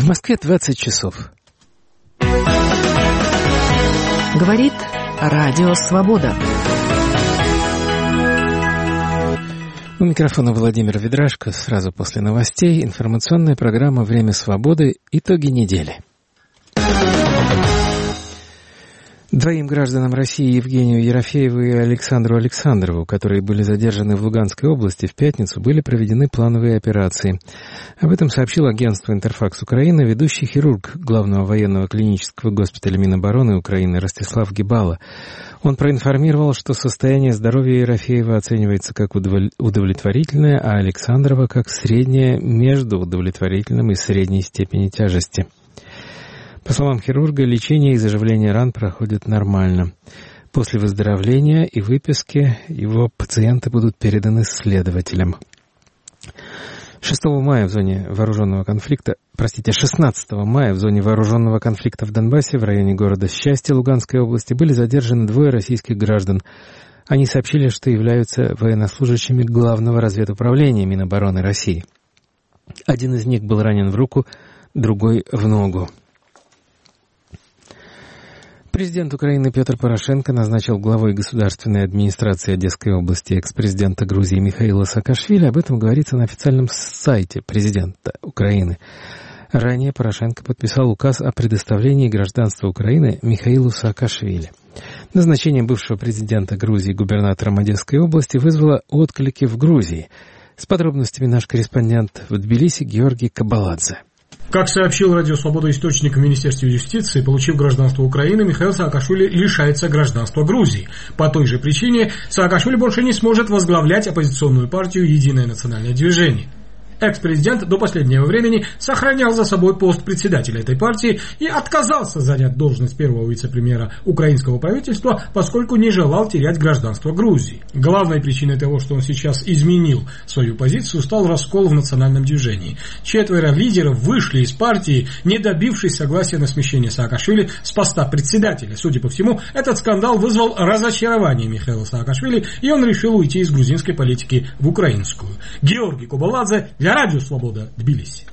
В Москве 20 часов. Говорит Радио Свобода. У микрофона Владимир Ведрашко. Сразу после новостей информационная программа «Время свободы. Итоги недели». Двоим гражданам России, Евгению Ерофееву и Александру Александрову, которые были задержаны в Луганской области в пятницу, были проведены плановые операции. Об этом сообщил агентство «Интерфакс Украина» ведущий хирург Главного военного клинического госпиталя Минобороны Украины Ростислав Гибало. Он проинформировал, что состояние здоровья Ерофеева оценивается как удовлетворительное, а Александрова как среднее между удовлетворительным и средней степени тяжести. По словам хирурга, лечение и заживление ран проходят нормально. После выздоровления и выписки его пациенты будут переданы следователям. 16 мая в зоне вооруженного конфликта в Донбассе в районе города Счастье Луганской области были задержаны двое российских граждан. Они сообщили, что являются военнослужащими Главного разведуправления Минобороны России. Один из них был ранен в руку, другой в ногу. Президент Украины Петр Порошенко назначил главой государственной администрации Одесской области экс-президента Грузии Михаила Саакашвили. Об этом говорится на официальном сайте президента Украины. Ранее Порошенко подписал указ о предоставлении гражданства Украины Михаилу Саакашвили. Назначение бывшего президента Грузии губернатором Одесской области вызвало отклики в Грузии. С подробностями наш корреспондент в Тбилиси Георгий Кабаладзе. Как сообщил Радио Свобода источник в Министерстве юстиции, получив гражданство Украины, Михаил Саакашвили лишается гражданства Грузии. По той же причине Саакашвили больше не сможет возглавлять оппозиционную партию «Единое национальное движение». Экс-президент до последнего времени сохранял за собой пост председателя этой партии и отказался занять должность первого вице-премьера украинского правительства, поскольку не желал терять гражданство Грузии. Главной причиной того, что он сейчас изменил свою позицию, стал раскол в национальном движении. 4 лидеров вышли из партии, не добившись согласия на смещение Саакашвили с поста председателя. Судя по всему, этот скандал вызвал разочарование Михаила Саакашвили, и он решил уйти из грузинской политики в украинскую. Георгий Кабаладзе для Радио Свобода, Тбилиси.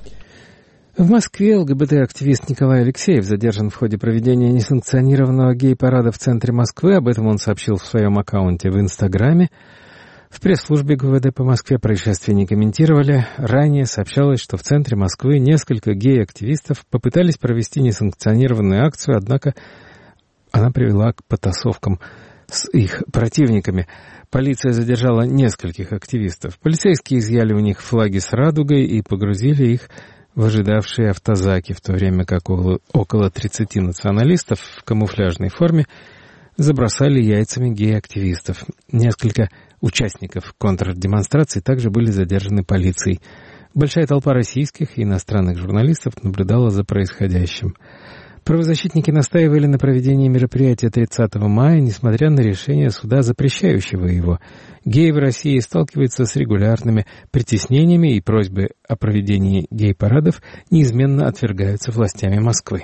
В Москве ЛГБТ-активист Николай Алексеев задержан в ходе проведения несанкционированного гей-парада в центре Москвы. Об этом он сообщил в своем аккаунте в Инстаграме. В пресс-службе ГУВД по Москве происшествие не комментировали. Ранее сообщалось, что в центре Москвы несколько гей-активистов попытались провести несанкционированную акцию, однако она привела к потасовкам с их противниками. Полиция задержала нескольких активистов. Полицейские изъяли у них флаги с радугой и погрузили их в ожидавшие автозаки, в то время как около 30 националистов в камуфляжной форме забросали яйцами гей-активистов. Несколько участников контрдемонстрации также были задержаны полицией. Большая толпа российских и иностранных журналистов наблюдала за происходящим. Правозащитники настаивали на проведении мероприятия 30 мая, несмотря на решение суда, запрещающего его. Геи в России сталкиваются с регулярными притеснениями, и просьбы о проведении гей-парадов неизменно отвергаются властями Москвы.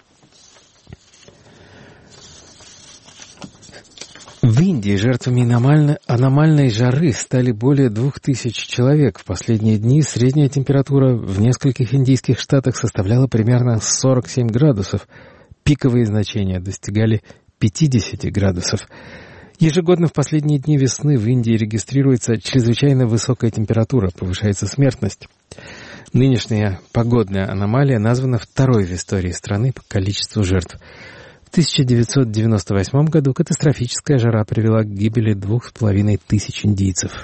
В Индии жертвами аномальной жары стали более 2000 человек. В последние дни средняя температура в нескольких индийских штатах составляла примерно 47 градусов. Пиковые значения достигали 50 градусов. Ежегодно в последние дни весны в Индии регистрируется чрезвычайно высокая температура, повышается смертность. Нынешняя погодная аномалия названа второй в истории страны по количеству жертв. В 1998 году катастрофическая жара привела к гибели 2500 индийцев.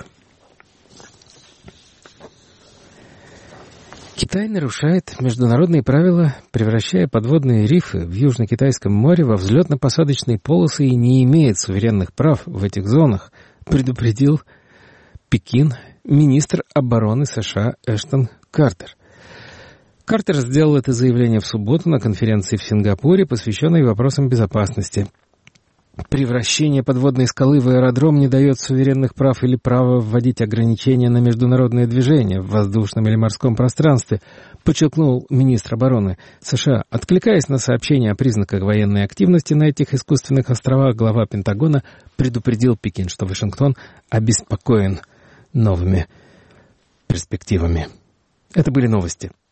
Китай нарушает международные правила, превращая подводные рифы в Южно-Китайском море во взлетно-посадочные полосы и не имеет суверенных прав в этих зонах, предупредил Пекин министр обороны США Эштон Картер. Картер сделал это заявление в субботу на конференции в Сингапуре, посвященной вопросам безопасности. Превращение подводной скалы в аэродром не дает суверенных прав или права вводить ограничения на международное движение в воздушном или морском пространстве, подчеркнул министр обороны США. Откликаясь на сообщение о признаках военной активности на этих искусственных островах, глава Пентагона предупредил Пекин, что Вашингтон обеспокоен новыми перспективами. Это были новости.